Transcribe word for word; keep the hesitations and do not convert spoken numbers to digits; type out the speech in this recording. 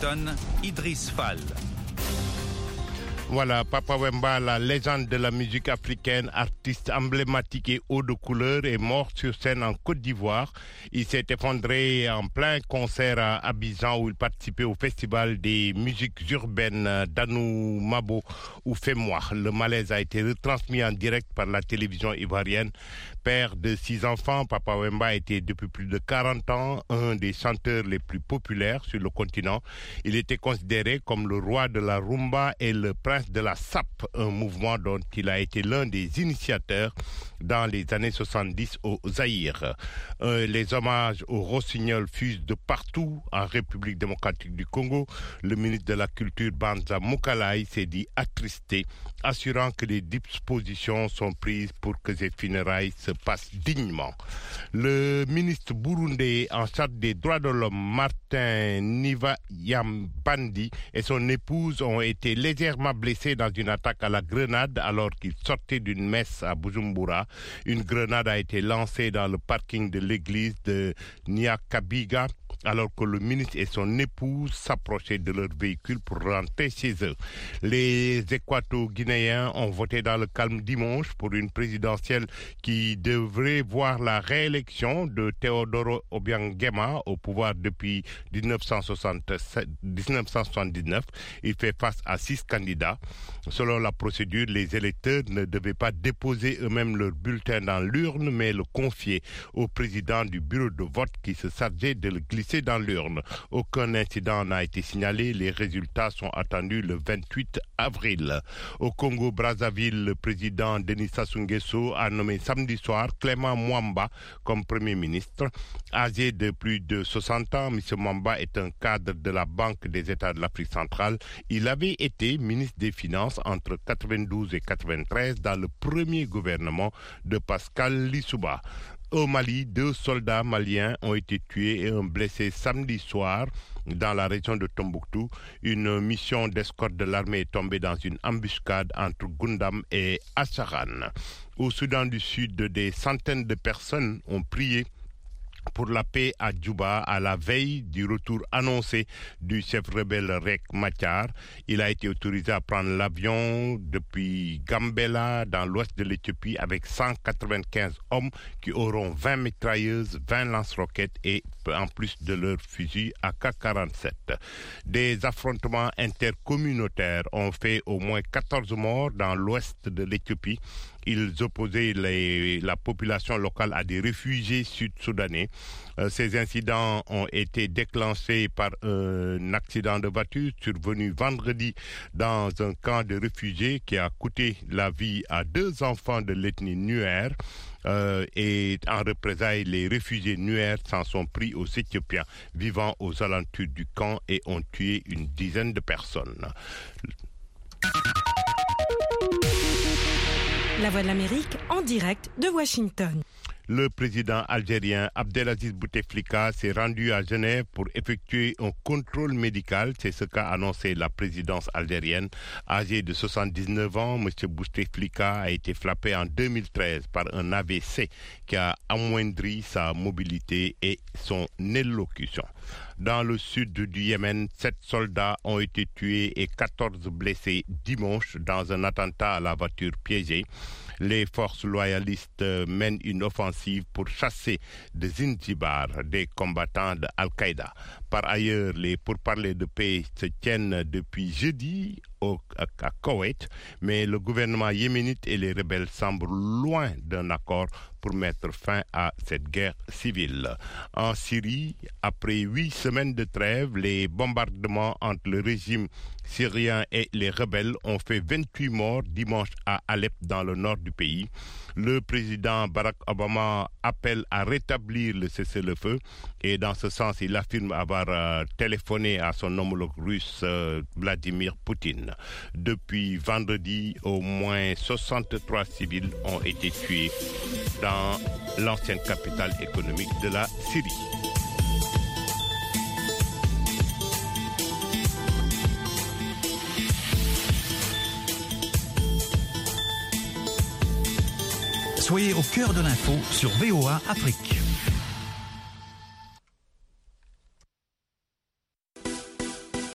Washington, Idriss Fall. Voilà, Papa Wemba, la légende de la musique africaine, artiste emblématique et haut de couleur, est mort sur scène en Côte d'Ivoire. Il s'est effondré en plein concert à Abidjan où il participait au festival des musiques urbaines d'Anou Mabo ou Fais-moi. Le malaise a été retransmis en direct par la télévision ivoirienne. Père de six enfants, Papa Wemba était depuis plus de quarante ans un des chanteurs les plus populaires sur le continent. Il était considéré comme le roi de la rumba et le prince de la S A P, un mouvement dont il a été l'un des initiateurs dans les années soixante-dix au Zaïre. Euh, les hommages au rossignol fusent de partout en République démocratique du Congo. Le ministre de la Culture, Banza Moukalai, s'est dit attristé, assurant que les dispositions sont prises pour que ces funérailles se passent dignement. Le ministre burundais en charge des droits de l'homme, Martin Nivayambandi, et son épouse ont été légèrement blessés dans une attaque à la grenade alors qu'ils sortaient d'une messe à Bujumbura. Une grenade a été lancée dans le parking de l'église de Nyakabiga alors que le ministre et son épouse s'approchaient de leur véhicule pour rentrer chez eux. Les Équato-Guinéens ont voté dans le calme dimanche pour une présidentielle qui devrait voir la réélection de Teodoro Obiang-Nguema au pouvoir depuis dix-neuf cent soixante-dix-neuf. Il fait face à six candidats. Selon la procédure, les électeurs ne devaient pas déposer eux-mêmes leur bulletin dans l'urne, mais le confier au président du bureau de vote qui se chargeait de le glisser dans l'urne. Aucun incident n'a été signalé. Les résultats sont attendus le vingt-huit avril. Au Congo-Brazzaville, le président Denis Sassou Nguesso a nommé samedi soir Clément Mwamba comme Premier ministre. Âgé de plus de soixante ans, M. Mwamba est un cadre de la Banque des États de l'Afrique centrale. Il avait été ministre des Finances entre quatre-vingt-douze et quatre-vingt-treize dans le premier gouvernement de Pascal Lissouba. Au Mali, deux soldats maliens ont été tués et un blessé samedi soir dans la région de Tombouctou. Une mission d'escorte de l'armée est tombée dans une embuscade entre Goundam et Acharan. Au Soudan du Sud, des centaines de personnes ont prié pour la paix à Djouba à la veille du retour annoncé du chef rebelle Riek Machar. Il a été autorisé à prendre l'avion depuis Gambela dans l'ouest de l'Éthiopie avec cent quatre-vingt-quinze hommes qui auront vingt mitrailleuses, vingt lance-roquettes et en plus de leurs fusils A K quarante-sept. Des affrontements intercommunautaires ont fait au moins quatorze morts dans l'ouest de l'Éthiopie. Ils opposaient les, la population locale à des réfugiés sud-soudanais. Euh, ces incidents ont été déclenchés par un accident de voiture survenu vendredi dans un camp de réfugiés qui a coûté la vie à deux enfants de l'ethnie Nuer. Euh, et en représailles, les réfugiés Nuer s'en sont pris aux Éthiopiens vivant aux alentours du camp et ont tué une dizaine de personnes. La Voix de l'Amérique en direct de Washington. Le président algérien Abdelaziz Bouteflika s'est rendu à Genève pour effectuer un contrôle médical. C'est ce qu'a annoncé la présidence algérienne. Âgé de soixante-dix-neuf ans, M. Bouteflika a été frappé en deux mille treize par un A V C qui a amoindri sa mobilité et son élocution. Dans le sud du Yémen, sept soldats ont été tués et quatorze blessés dimanche dans un attentat à la voiture piégée. Les forces loyalistes mènent une offensive pour chasser de Zinzibar des combattants de Al-Qaïda. Par ailleurs, les pourparlers de paix se tiennent depuis jeudi au, à, à Koweït, mais le gouvernement yéménite et les rebelles semblent loin d'un accord pour mettre fin à cette guerre civile. En Syrie, après huit semaines de trêve, les bombardements entre le régime syrien et les rebelles ont fait vingt-huit morts dimanche à Alep dans le nord du pays. Le président Barack Obama appelle à rétablir le cessez-le-feu et dans ce sens, il affirme avoir euh, téléphoné à son homologue russe euh, Vladimir Poutine. Depuis vendredi, au moins soixante-trois civils ont été tués dans l'ancienne capitale économique de la Syrie. Soyez au cœur de l'info sur V O A Afrique.